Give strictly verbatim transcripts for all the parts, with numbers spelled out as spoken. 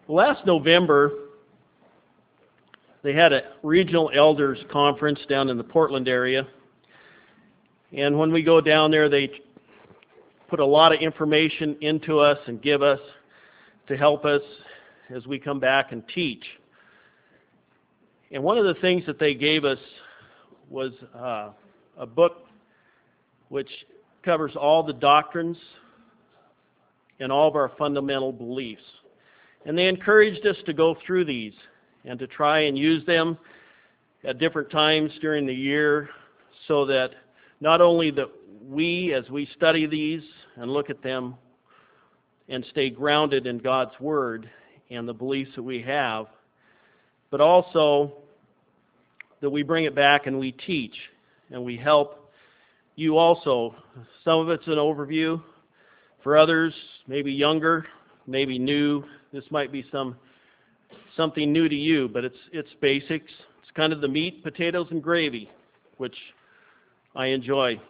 Last November, they had a regional elders conference down in the Portland area. And when we go down there, they put a lot of information into us and give us to help us as we come back and teach. And one of the things that they gave us was uh, a book which covers all the doctrines and all of our fundamental beliefs. And they encouraged us to go through these and to try and use them at different times during the year so that not only that we, as we study these and look at them and stay grounded in God's Word and the beliefs that we have, but also that we bring it back and we teach and we help you also. Some of it's an overview. For others, maybe younger, maybe new, this might be some something new to you, but it's it's basics. It's kind of the meat, potatoes, and gravy, which I enjoy.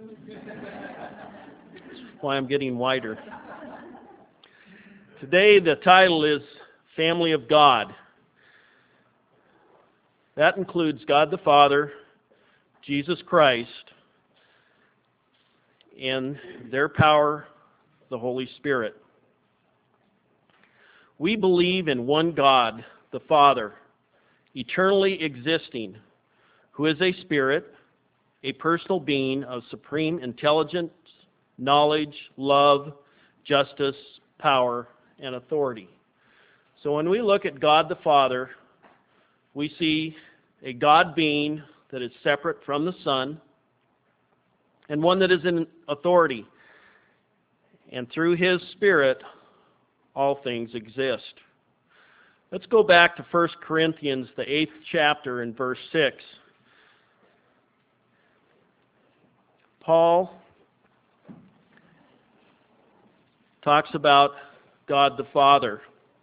That's why I'm getting wider. Today, the title is Family of God. That includes God the Father, Jesus Christ, and their power, the Holy Spirit. We believe in one God, the Father, eternally existing, who is a spirit, a personal being of supreme intelligence, knowledge, love, justice, power, and authority. So when we look at God the Father, we see a God being that is separate from the Son and one that is in authority. And through His Spirit, all things exist. Let's go back to First Corinthians, the eighth chapter, in verse six. Paul talks about God the Father.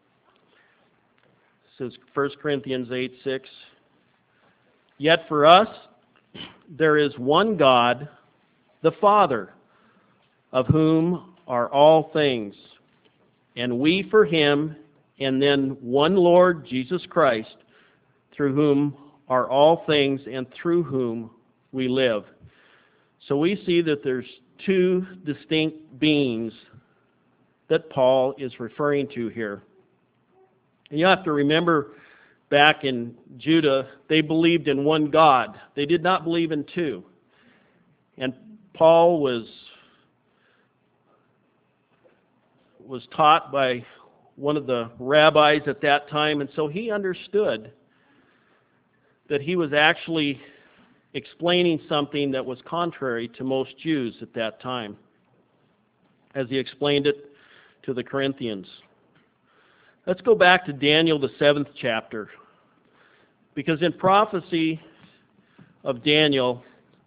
It says First Corinthians eight six. Yet for us there is one God, the Father, of whom are all things, and we for Him, and then one Lord, Jesus Christ, through whom are all things and through whom we live. So we see that there's two distinct beings that Paul is referring to here. And you have to remember, back in Judah, they believed in one God. They did not believe in two. And Paul was was taught by one of the rabbis at that time, and so he understood that he was actually explaining something that was contrary to most Jews at that time, as he explained it to the Corinthians. Let's go back to Daniel, the seventh chapter, because in prophecy of Daniel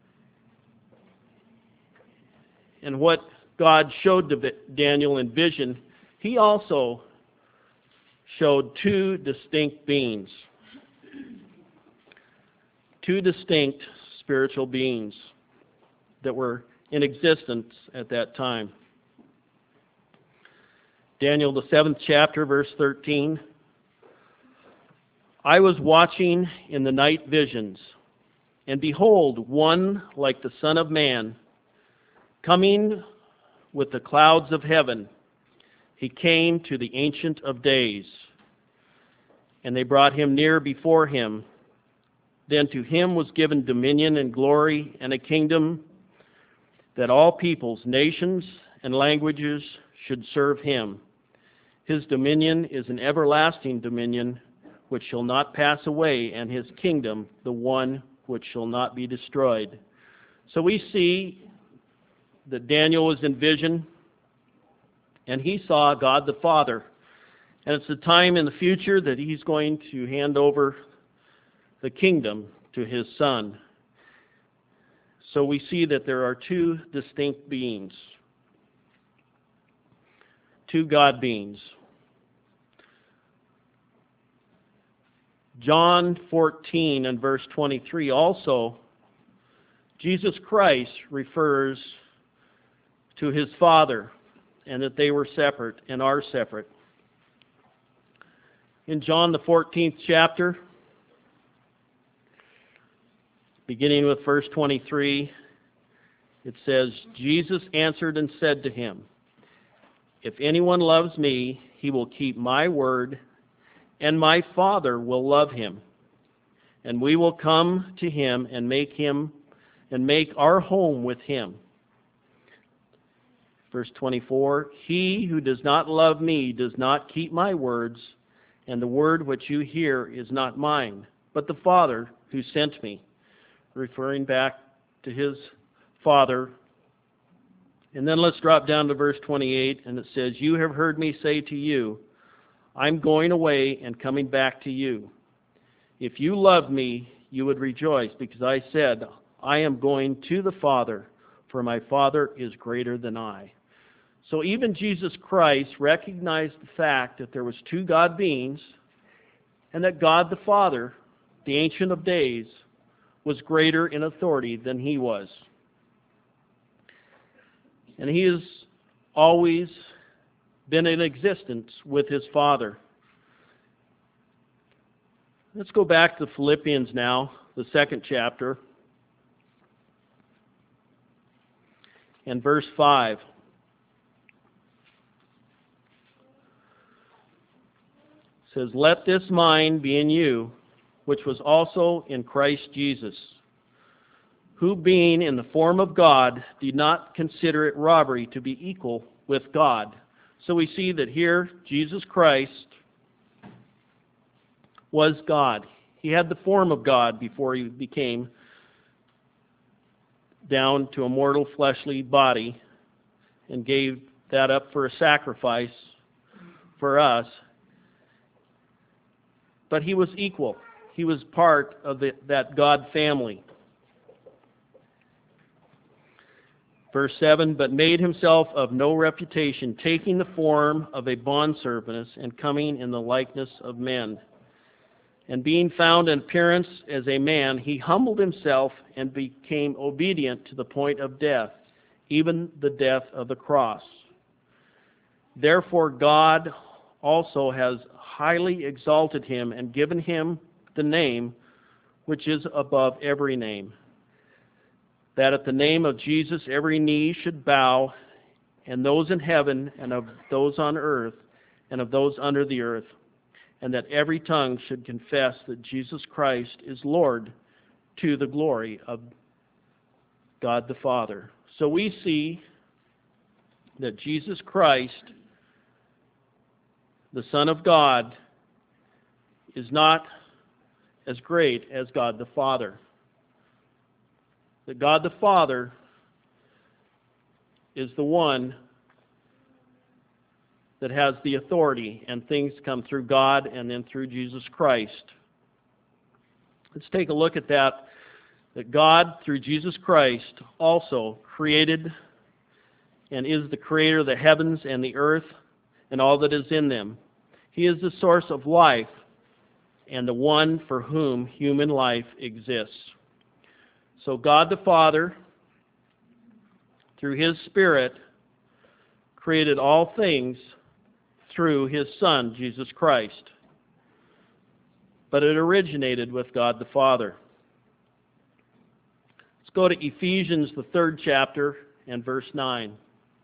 and what God showed to Daniel in vision, He also showed two distinct beings, two distinct spiritual beings that were in existence at that time. Daniel, the seventh chapter, verse thirteen. I was watching in the night visions, and behold, one like the Son of Man, coming with the clouds of heaven. He came to the Ancient of Days, and they brought Him near before Him. Then to Him was given dominion and glory and a kingdom, that all peoples, nations, and languages should serve Him. His dominion is an everlasting dominion which shall not pass away, and His kingdom the one which shall not be destroyed. So we see that Daniel was in vision, and he saw God the Father. And it's a time in the future that He's going to hand over the kingdom to His Son. So we see that there are two distinct beings, two God beings. John fourteen and verse twenty-three also, Jesus Christ refers to His Father, and that they were separate and are separate. In John, the fourteenth chapter, beginning with verse twenty-three, it says, Jesus answered and said to him, "If anyone loves me, he will keep my word, and my Father will love him. And we will come to him and make him and make our home with him." Verse twenty-four, "He who does not love me does not keep my words, and the word which you hear is not mine, but the Father who sent me." Referring back to his Father. And then let's drop down to verse twenty-eight, and it says, "You have heard me say to you, I'm going away and coming back to you. If you loved me, you would rejoice, because I said, I am going to the Father, for my Father is greater than I." So even Jesus Christ recognized the fact that there was two God beings, and that God the Father, the Ancient of Days, was greater in authority than he was. And he has always been in existence with his Father. Let's go back to Philippians now, the second chapter, and verse five. It says, "Let this mind be in you, which was also in Christ Jesus, who being in the form of God did not consider it robbery to be equal with God." So we see that here Jesus Christ was God. He had the form of God before he became down to a mortal fleshly body and gave that up for a sacrifice for us. But he was equal. He was part of the, that God family. Verse seven, "But made himself of no reputation, taking the form of a bondservant and coming in the likeness of men. And being found in appearance as a man, he humbled himself and became obedient to the point of death, even the death of the cross. Therefore God also has highly exalted him and given him the name which is above every name, that at the name of Jesus every knee should bow, and those in heaven, and of those on earth, and of those under the earth, and that every tongue should confess that Jesus Christ is Lord, to the glory of God the Father." So we see that Jesus Christ, the Son of God, is not as great as God the Father. That God the Father is the one that has the authority, and things come through God and then through Jesus Christ. Let's take a look at that, that God, through Jesus Christ, also created and is the creator of the heavens and the earth and all that is in them. He is the source of life and the one for whom human life exists. So God the Father, through his Spirit, created all things through his Son, Jesus Christ. But it originated with God the Father. Let's go to Ephesians, the third chapter, and verse nine.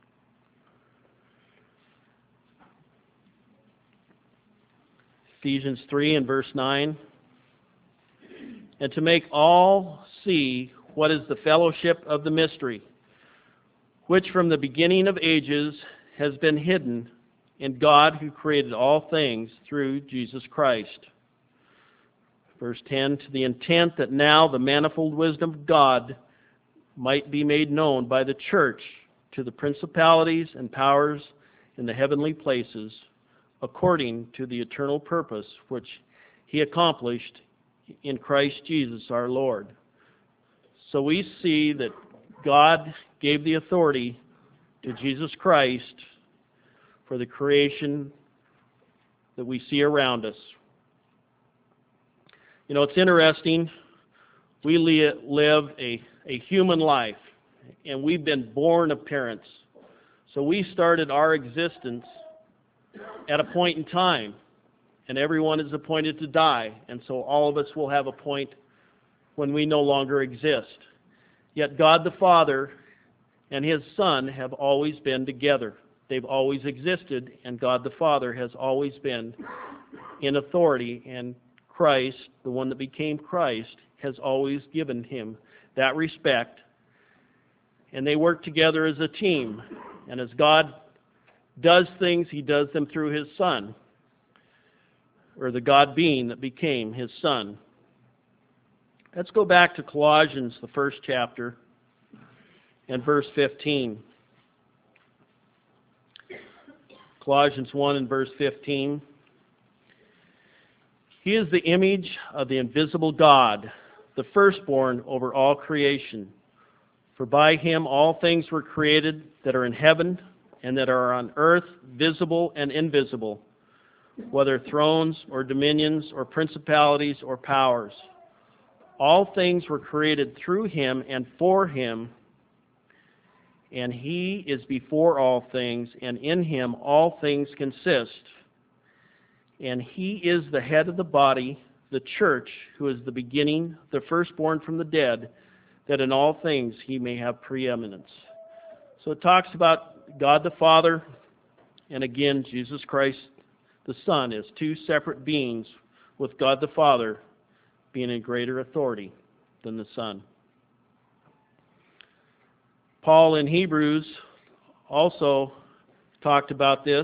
Ephesians three and verse nine. "And to make all see what is the fellowship of the mystery, which from the beginning of ages has been hidden in God who created all things through Jesus Christ." Verse ten, "To the intent that now the manifold wisdom of God might be made known by the church to the principalities and powers in the heavenly places, according to the eternal purpose which he accomplished in Christ Jesus our Lord." So we see that God gave the authority to Jesus Christ for the creation that we see around us. You know, it's interesting. We live a, a human life, and we've been born of parents. So we started our existence at a point in time, and everyone is appointed to die, and so all of us will have a point when we no longer exist. Yet God the Father and His Son have always been together. They've always existed, and God the Father has always been in authority, and Christ, the one that became Christ, has always given Him that respect. And they work together as a team. And as God does things, He does them through His Son, or the God being that became His Son. Let's go back to Colossians, the first chapter, and verse fifteen. Colossians one and verse fifteen. He is the image of the invisible God, the firstborn over all creation. For by Him all things were created that are in heaven and that are on earth, visible and invisible, whether thrones or dominions or principalities or powers. All things were created through Him and for Him, and He is before all things, and in Him all things consist. And He is the head of the body, the church, who is the beginning, the firstborn from the dead, that in all things He may have preeminence. So it talks about God the Father, and again, Jesus Christ the Son, as two separate beings, with God the Father being in greater authority than the Son. Paul in Hebrews also talked about this.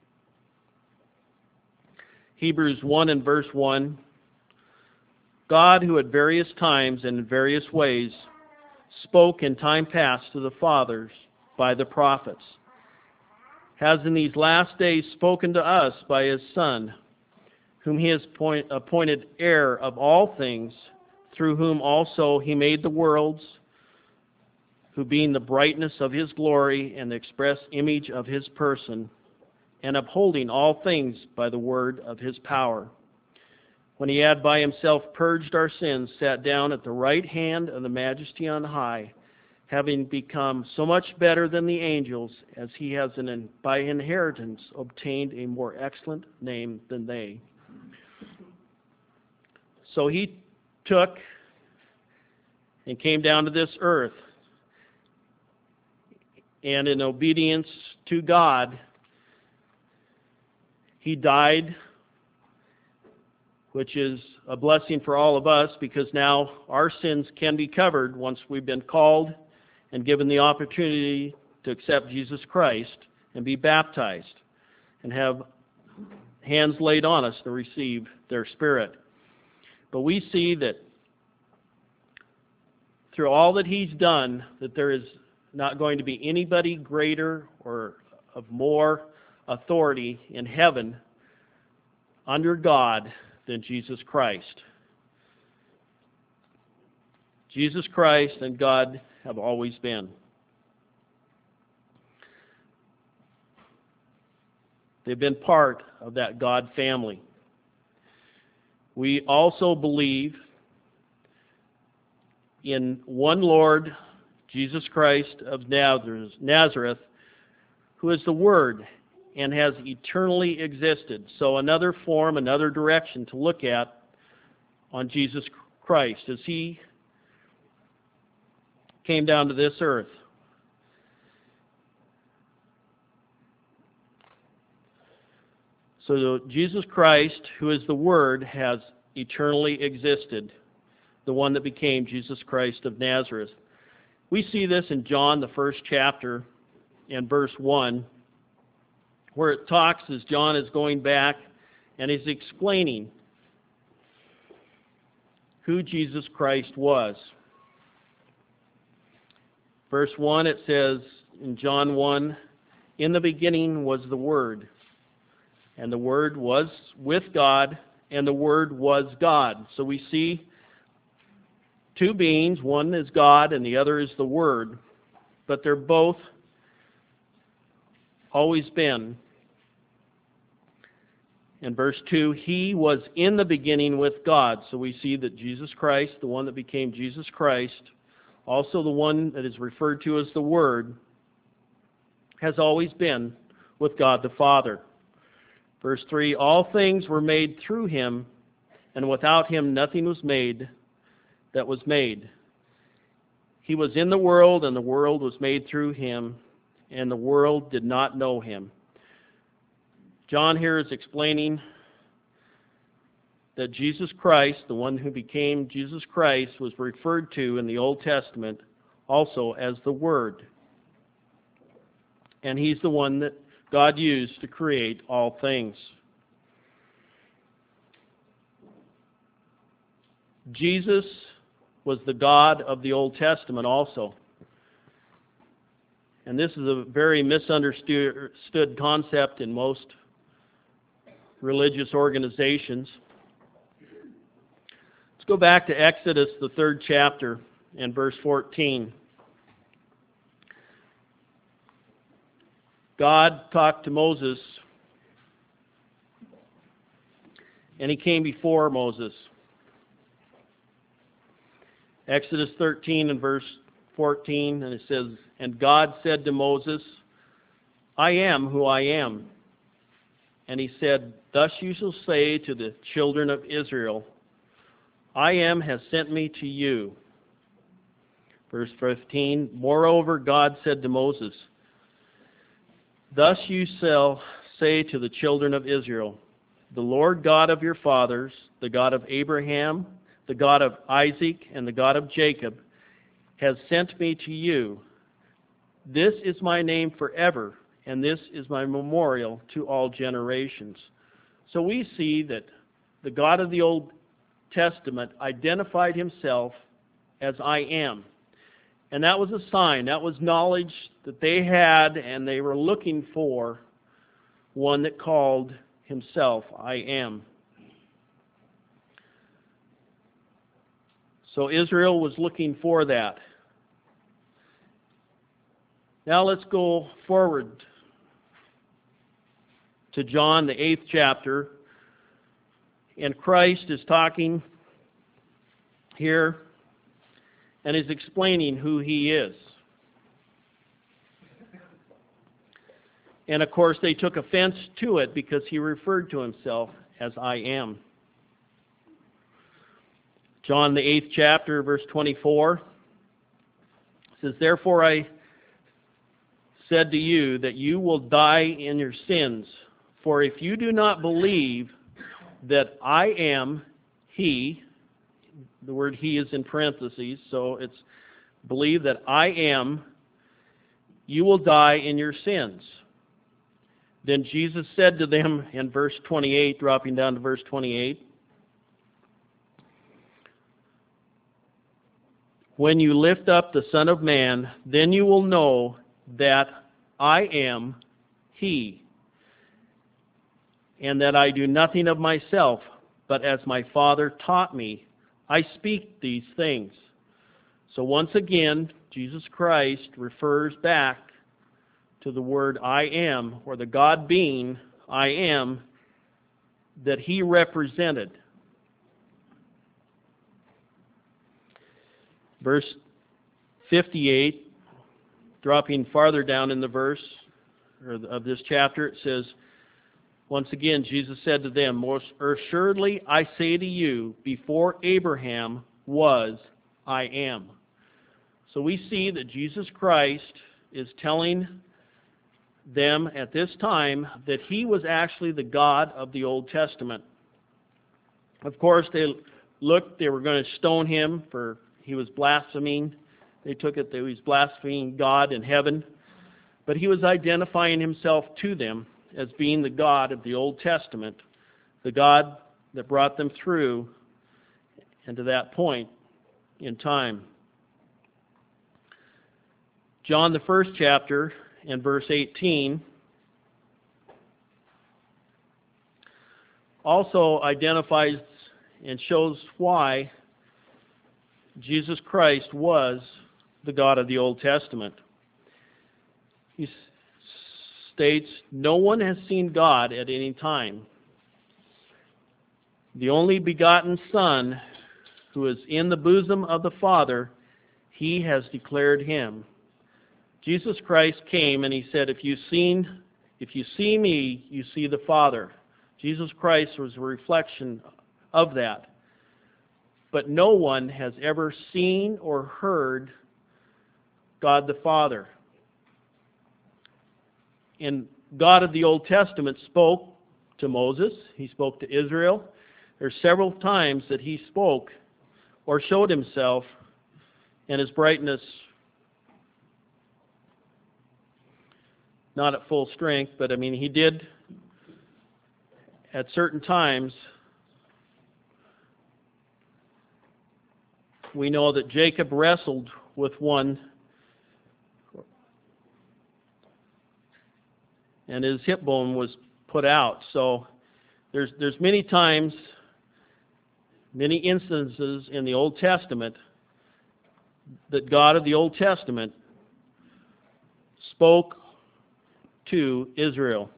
Hebrews one and verse one. God, who at various times and in various ways spoke in time past to the fathers by the prophets, has in these last days spoken to us by His Son, whom He has point, appointed heir of all things, through whom also He made the worlds, who being the brightness of His glory and the express image of His person, and upholding all things by the word of His power, when He had by Himself purged our sins, sat down at the right hand of the Majesty on high, having become so much better than the angels, as He has in, by inheritance obtained a more excellent name than they. So He took and came down to this earth, and in obedience to God, He died, which is a blessing for all of us, because now our sins can be covered once we've been called and given the opportunity to accept Jesus Christ and be baptized and have hands laid on us to receive their Spirit. But we see that through all that He's done, that there is not going to be anybody greater or of more authority in heaven under God than Jesus Christ. Jesus Christ and God have always been. They've been part of that God family. We also believe in one Lord, Jesus Christ of Nazareth, who is the Word and has eternally existed. So another form, another direction to look at on Jesus Christ as He came down to this earth. So Jesus Christ, who is the Word, has eternally existed, the one that became Jesus Christ of Nazareth. We see this in John, the first chapter, and verse one, where it talks as John is going back and is explaining who Jesus Christ was. Verse one, it says in John one, "In the beginning was the Word, and the Word was with God, and the Word was God." So we see two beings, one is God and the other is the Word, but they're both always been. In verse two, He was in the beginning with God. So we see that Jesus Christ, the one that became Jesus Christ, also the one that is referred to as the Word, has always been with God the Father. Verse three, all things were made through him, and without him nothing was made that was made. He was in the world, and the world was made through him, and the world did not know him. John here is explaining that Jesus Christ, the one who became Jesus Christ, was referred to in the Old Testament also as the Word. And he's the one that God used to create all things. Jesus was the God of the Old Testament also. And this is a very misunderstood concept in most religious organizations. Let's go back to Exodus, the third chapter, and verse fourteen. God talked to Moses, and he came before Moses. Exodus thirteen and verse fourteen, and it says, and God said to Moses, I am who I am. And he said, thus you shall say to the children of Israel, I am has sent me to you. Verse fifteen, moreover God said to Moses, thus you shall say to the children of Israel, the Lord God of your fathers, the God of Abraham, the God of Isaac, and the God of Jacob, has sent me to you. This is my name forever, and this is my memorial to all generations. So we see that the God of the Old Testament identified himself as I am. And that was a sign, that was knowledge that they had, and they were looking for one that called himself I am. So Israel was looking for that. Now let's go forward to John, the eighth chapter, and Christ is talking here and is explaining who he is. And of course they took offense to it because he referred to himself as I am. John, the eighth chapter, verse twenty-four, says, therefore I said to you that you will die in your sins, for if you do not believe that I am he, the word he is in parentheses, so it's believe that I am, you will die in your sins. Then Jesus said to them in verse twenty-eight, dropping down to verse twenty-eight, when you lift up the Son of Man, then you will know that I am he, and that I do nothing of myself, but as my Father taught me, I speak these things. So once again, Jesus Christ refers back to the word I am, or the God being I am, that he represented. Verse fifty-eight, dropping farther down in the verse or of this chapter, it says, once again, Jesus said to them, most assuredly I say to you, before Abraham was, I am. So we see that Jesus Christ is telling them at this time that he was actually the God of the Old Testament. Of course, they looked, they were going to stone him for he was blaspheming. They took it that he was blaspheming God in heaven. But he was identifying himself to them as being the God of the Old Testament, the God that brought them through and to that point in time. John, the first chapter, and verse eighteen, also identifies and shows why Jesus Christ was the God of the Old Testament. He states, no one has seen God at any time. The only begotten Son, who is in the bosom of the Father, he has declared him. Jesus Christ came and he said, if you've seen, if you see me, you see the Father. Jesus Christ was a reflection of that. But no one has ever seen or heard God the Father. And God of the Old Testament spoke to Moses. He spoke to Israel. There's several times that he spoke or showed himself, and his brightness, not at full strength, but I mean, he did at certain times. We know that Jacob wrestled with one, and his hip bone was put out. So there's there's many times, many instances in the Old Testament that God of the Old Testament spoke to Israel.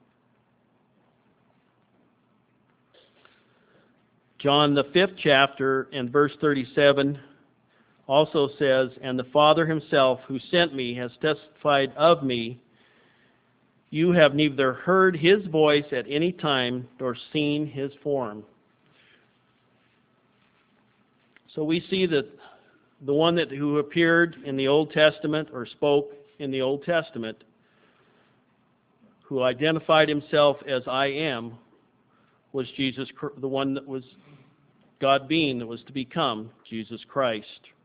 John the fifth chapter and verse thirty-seven also says, "And the Father himself who sent me has testified of me. You have neither heard his voice at any time nor seen his form." So we see that the one that who appeared in the Old Testament or spoke in the Old Testament, who identified himself as I am, was Jesus, the one that was God being that was to become Jesus Christ.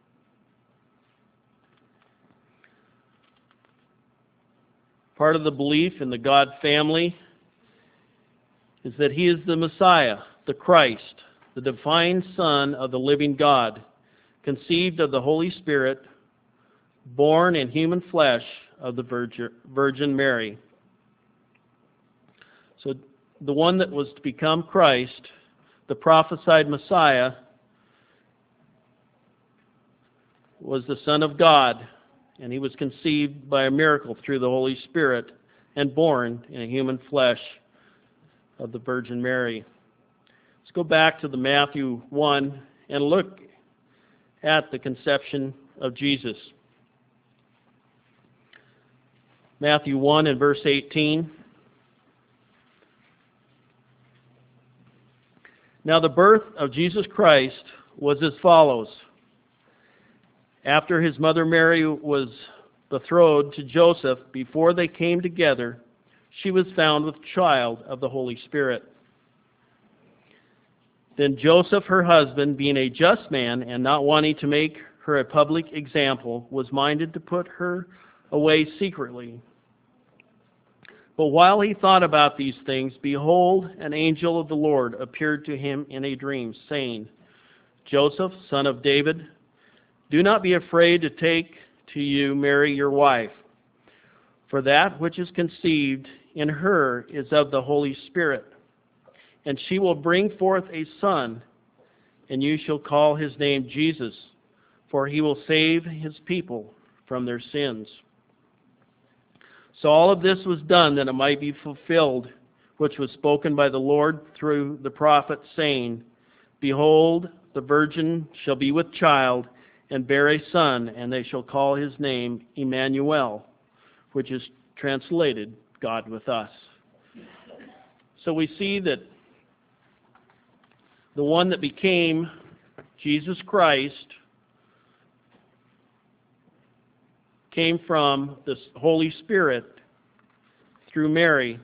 Part of the belief in the God family is that he is the Messiah, the Christ, the divine Son of the living God, conceived of the Holy Spirit, born in human flesh of the Virgin Mary. So the one that was to become Christ, the prophesied Messiah, was the Son of God, and he was conceived by a miracle through the Holy Spirit and born in a human flesh of the Virgin Mary. Let's go back to the Matthew one and look at the conception of Jesus. Matthew one and verse eighteen. Now the birth of Jesus Christ was as follows. After his mother Mary was betrothed to Joseph, before they came together, she was found with child of the Holy Spirit. Then Joseph, her husband, being a just man and not wanting to make her a public example, was minded to put her away secretly. But while he thought about these things, behold, an angel of the Lord appeared to him in a dream, saying, Joseph, son of David, do not be afraid to take to you Mary your wife, for that which is conceived in her is of the Holy Spirit. And she will bring forth a son, and you shall call his name Jesus, for he will save his people from their sins. So all of this was done that it might be fulfilled, which was spoken by the Lord through the prophet, saying, Behold, the virgin shall be with child, and bear a son, and they shall call his name Emmanuel, which is translated, God with us. So we see that the one that became Jesus Christ came from the Holy Spirit through Mary.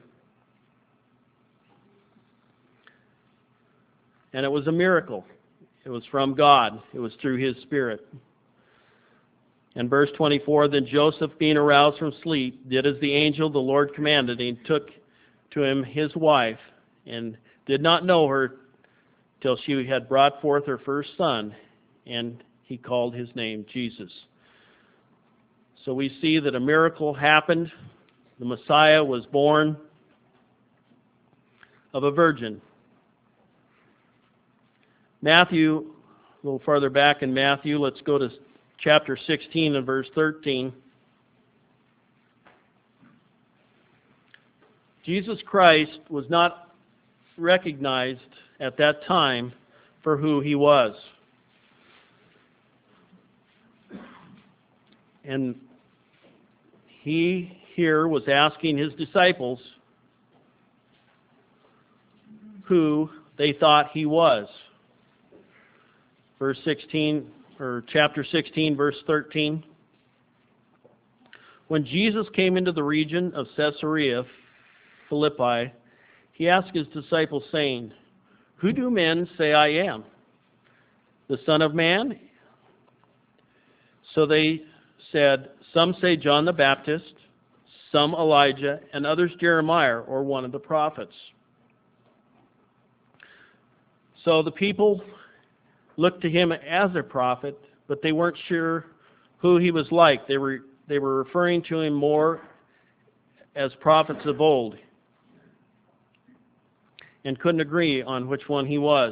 And it was a miracle. It was from God. It was through his Spirit. And verse twenty-four, Then Joseph, being aroused from sleep, did as the angel the Lord commanded, and took to him his wife, and did not know her till she had brought forth her first son, and he called his name Jesus. So we see that a miracle happened. The Messiah was born of a virgin. Matthew, a little farther back in Matthew, let's go to chapter sixteen and verse thirteen. Jesus Christ was not recognized at that time for who he was. And he here was asking his disciples, who they thought he was. Verse sixteen, or chapter sixteen, verse thirteen. When Jesus came into the region of Caesarea Philippi, he asked his disciples, saying, "Who do men say I am? The Son of Man?" So they said, "Some say John the Baptist, some Elijah, and others Jeremiah or one of the prophets." So the people looked to him as a prophet, but they weren't sure who he was like. They were they were referring to him more as prophets of old and couldn't agree on which one he was.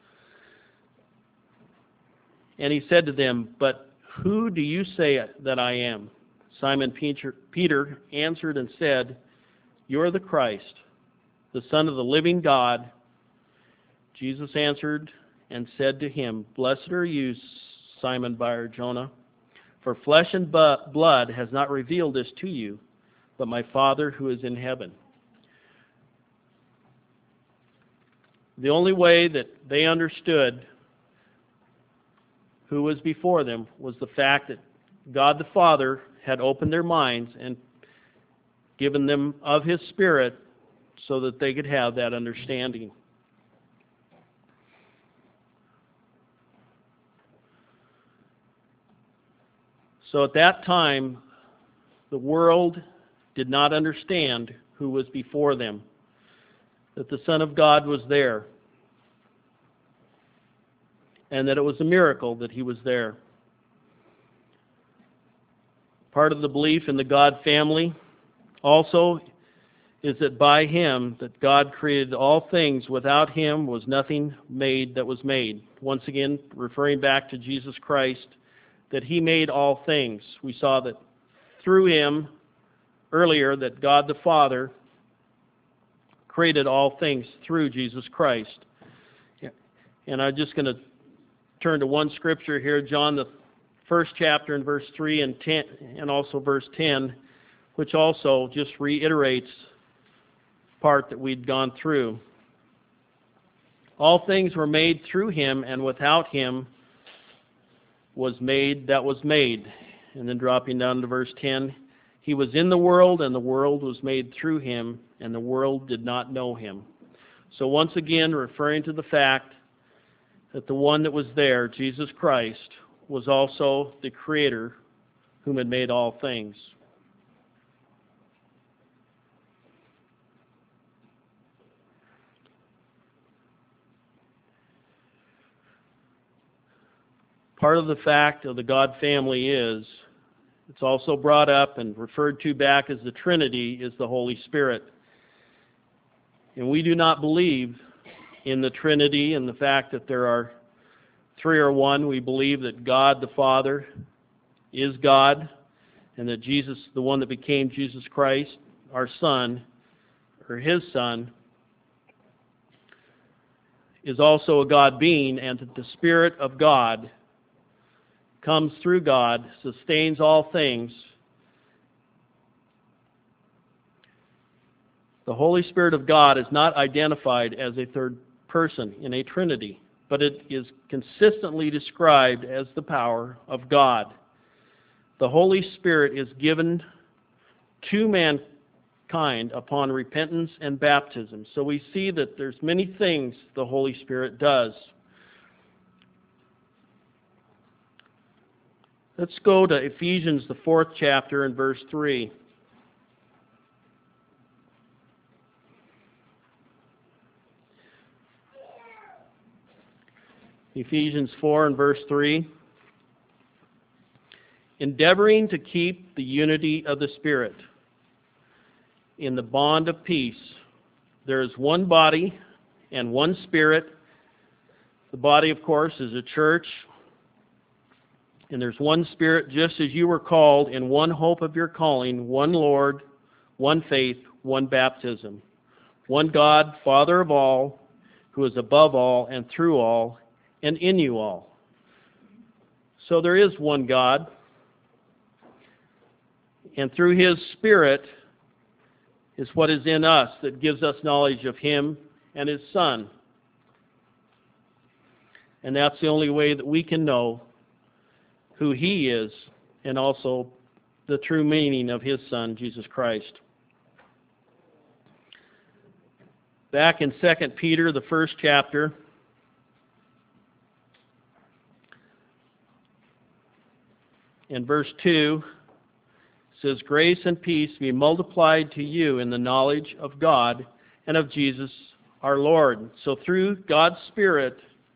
And he said to them, "But who do you say that I am?" Simon Peter, Peter answered and said, "You are the Christ, the Son of the living God." Jesus answered and said to him, "Blessed are you, Simon Bar-Jonah, for flesh and blood has not revealed this to you, but my Father who is in heaven." The only way that they understood who was before them was the fact that God the Father had opened their minds and given them of His Spirit so that they could have that understanding. So at that time, the world did not understand who was before them, that the Son of God was there, and that it was a miracle that He was there. Part of the belief in the God family also is that by Him, that God created all things. Without Him was nothing made that was made. Once again, referring back to Jesus Christ, that He made all things. We saw that through Him earlier, that God the Father created all things through Jesus Christ. And I'm just going to turn to one scripture here, John the first chapter in verse three and ten, and also verse ten, which also just reiterates part that we'd gone through. All things were made through Him, and without Him was made that was made. And then dropping down to verse ten, He was in the world, and the world was made through Him, and the world did not know Him. So once again, referring to the fact that the one that was there, Jesus Christ, was also the Creator whom had made all things. Part of the fact of the God family is, it's also brought up and referred to back as the Trinity, is the Holy Spirit. And we do not believe in the Trinity and the fact that there are three or one. We believe that God the Father is God, and that Jesus, the one that became Jesus Christ, our Son, or His Son, is also a God being, and that the Spirit of God comes through God, sustains all things. The Holy Spirit of God is not identified as a third person in a Trinity, but it is consistently described as the power of God. The Holy Spirit is given to mankind upon repentance and baptism. So we see that there's many things the Holy Spirit does. Let's go to Ephesians, the fourth chapter, and verse three. Ephesians four and verse three. Endeavoring to keep the unity of the Spirit in the bond of peace. There is one body and one Spirit. The body, of course, is a church. And there's one Spirit, just as you were called in one hope of your calling, one Lord, one faith, one baptism, one God, Father of all, who is above all and through all and in you all. So there is one God, and through His Spirit is what is in us that gives us knowledge of Him and His Son. And that's the only way that we can know who He is and also the true meaning of His Son, Jesus Christ. Back in Second Peter, the first chapter, in verse two, it says, "Grace and peace be multiplied to you in the knowledge of God and of Jesus our Lord." So through God's Spirit,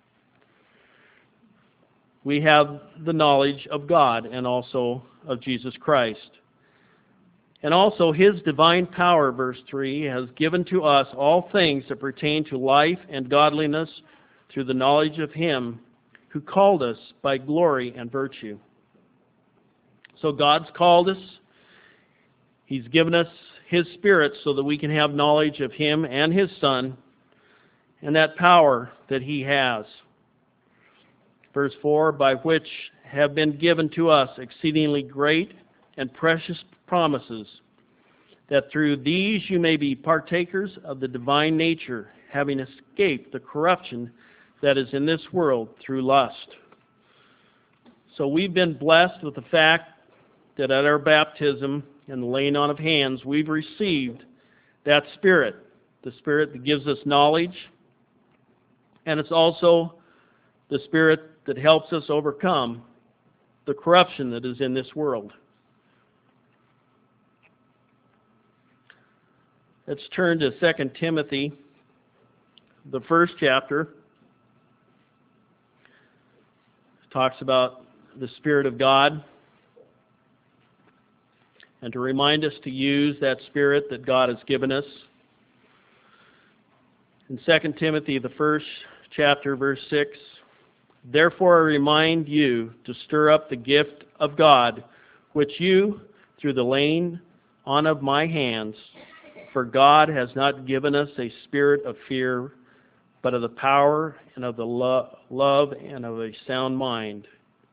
we have the knowledge of God and also of Jesus Christ. And also His divine power, verse three, has given to us all things that pertain to life and godliness through the knowledge of Him who called us by glory and virtue. So God's called us. He's given us His Spirit so that we can have knowledge of Him and His Son and that power that He has. Verse four, "By which have been given to us exceedingly great and precious promises, that through these you may be partakers of the divine nature, having escaped the corruption that is in this world through lust." So we've been blessed with the fact that at our baptism and the laying on of hands, we've received that Spirit, the Spirit that gives us knowledge, and it's also the Spirit that helps us overcome the corruption that is in this world. Let's turn to Second Timothy, the first chapter. It talks about the Spirit of God, and to remind us to use that Spirit that God has given us. In Second Timothy, the first chapter, verse six, "Therefore I remind you to stir up the gift of God, which you, through the laying on of my hands, for God has not given us a spirit of fear, but of the power and of the lo- love and of a sound mind."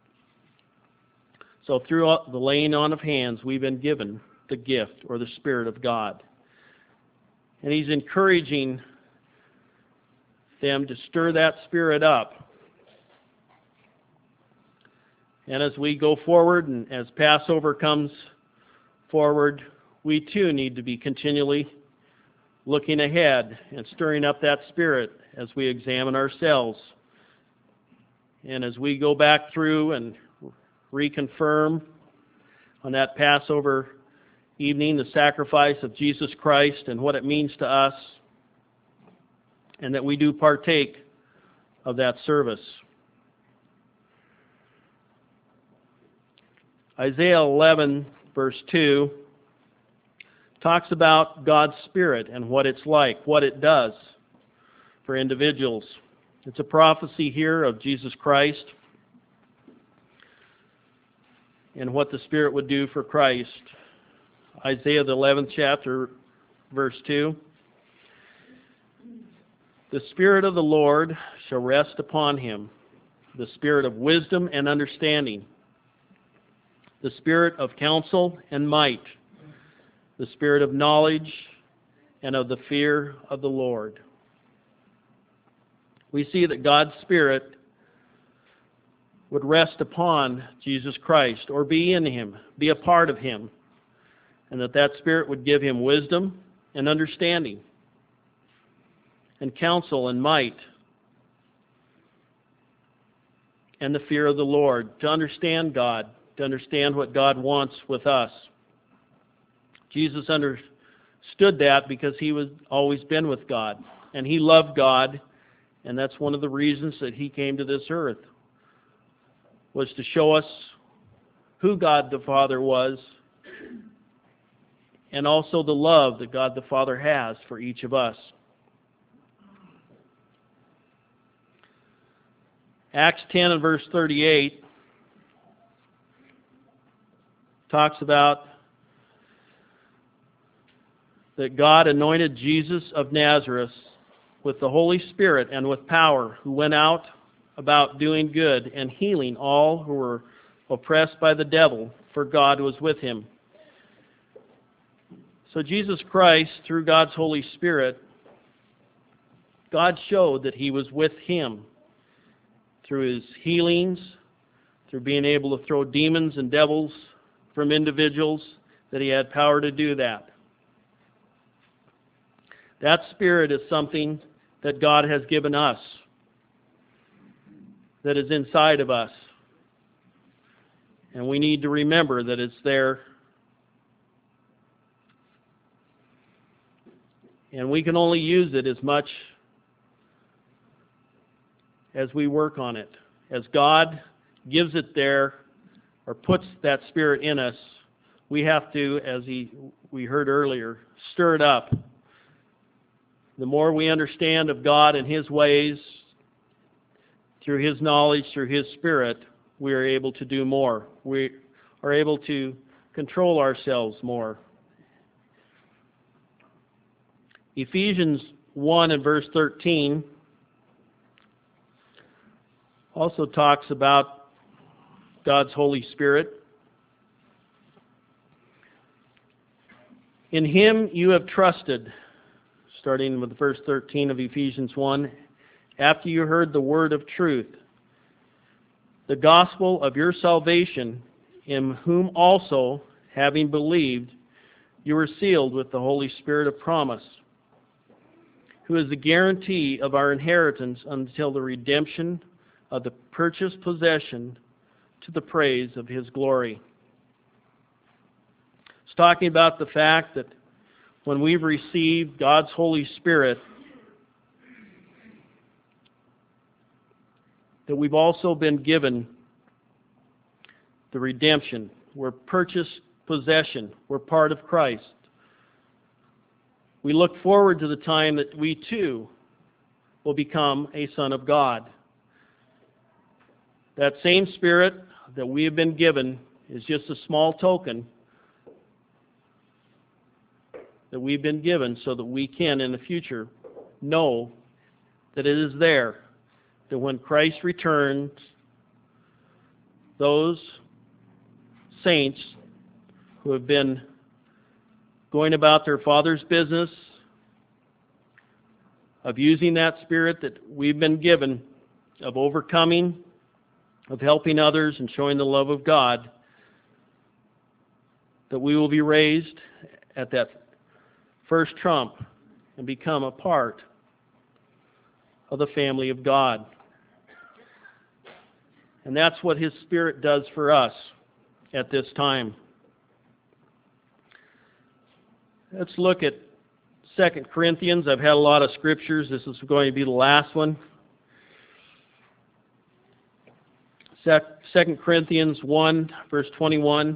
So through the laying on of hands, we've been given the gift or the Spirit of God. And He's encouraging them to stir that Spirit up. And as we go forward and as Passover comes forward, we too need to be continually looking ahead and stirring up that Spirit as we examine ourselves. And as we go back through and reconfirm on that Passover evening the sacrifice of Jesus Christ and what it means to us, and that we do partake of that service. Isaiah eleven, verse two, talks about God's Spirit and what it's like, what it does for individuals. It's a prophecy here of Jesus Christ and what the Spirit would do for Christ. Isaiah, the eleventh chapter, verse two. "The Spirit of the Lord shall rest upon Him, the Spirit of wisdom and understanding, the Spirit of counsel and might, the Spirit of knowledge and of the fear of the Lord." We see that God's Spirit would rest upon Jesus Christ, or be in Him, be a part of Him, and that that Spirit would give Him wisdom and understanding, and counsel and might, and the fear of the Lord, to understand God, to understand what God wants with us. Jesus understood that because He was always been with God, and He loved God, and that's one of the reasons that He came to this earth, was to show us who God the Father was, and also the love that God the Father has for each of us. Acts ten and verse thirty-eight talks about that God anointed Jesus of Nazareth with the Holy Spirit and with power, who went out about doing good and healing all who were oppressed by the devil, for God was with Him. So Jesus Christ, through God's Holy Spirit, God showed that He was with him through his healings, through being able to throw demons and devils from individuals, that He had power to do that. That Spirit is something that God has given us, that is inside of us. And we need to remember that it's there. And we can only use it as much as we work on it. As God gives it there, or puts that Spirit in us, we have to, as he, we heard earlier, stir it up. The more we understand of God and His ways, through His knowledge, through His Spirit, we are able to do more. We are able to control ourselves more. Ephesians one and verse thirteen also talks about God's Holy Spirit. In Him you have trusted, starting with verse thirteen of Ephesians one, after you heard the word of truth, the gospel of your salvation, in whom also, having believed, you were sealed with the Holy Spirit of promise, who is the guarantee of our inheritance until the redemption of the purchased possession, to the praise of His glory. It's talking about the fact that when we've received God's Holy Spirit, that we've also been given the redemption. We're purchased possession. We're part of Christ. We look forward to the time that we too will become a son of God. That same Spirit that we have been given is just a small token that we've been given so that we can in the future know that it is there, that when Christ returns, those saints who have been going about their Father's business of using that Spirit that we've been given, of overcoming, of helping others and showing the love of God, that we will be raised at that first trump and become a part of the family of God. And that's what His Spirit does for us at this time. Let's look at Second Corinthians. I've had a lot of scriptures. This is going to be the last one. Second Corinthians one, verse twenty-one.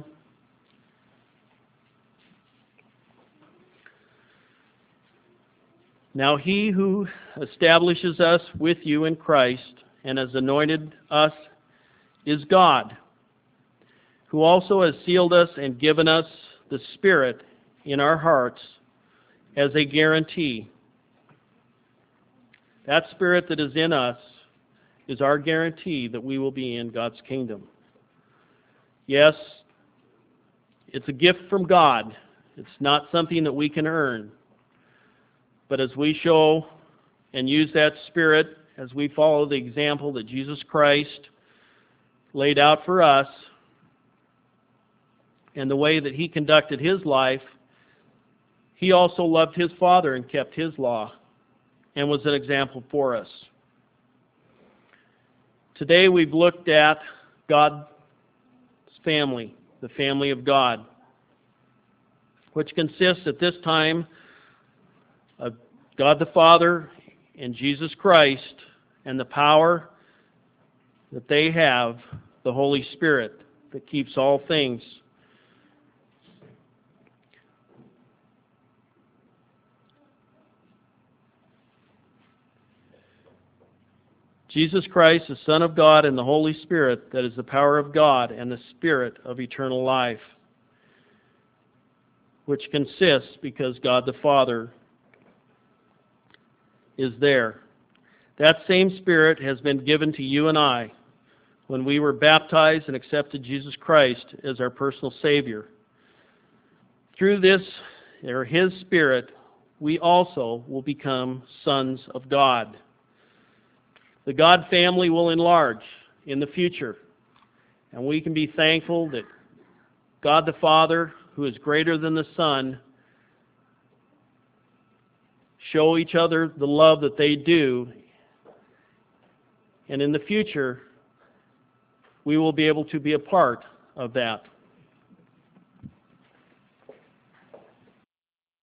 Now He who establishes us with you in Christ and has anointed us is God, who also has sealed us and given us the Spirit in our hearts as a guarantee. That Spirit that is in us is our guarantee that we will be in God's kingdom. Yes, it's a gift from God. It's not something that we can earn. But as we show and use that Spirit, as we follow the example that Jesus Christ laid out for us, and the way that He conducted His life, He also loved His Father and kept His law and was an example for us. Today we've looked at God's family, the family of God, which consists at this time of God the Father and Jesus Christ and the power that they have, the Holy Spirit that keeps all things. Jesus Christ, the Son of God, and the Holy Spirit, that is the power of God and the Spirit of eternal life, which consists because God the Father is there. That same Spirit has been given to you and I when we were baptized and accepted Jesus Christ as our personal Savior. Through this, or His Spirit, we also will become sons of God. The God family will enlarge in the future, and we can be thankful that God the Father, who is greater than the Son, show each other the love that they do, and in the future we will be able to be a part of that.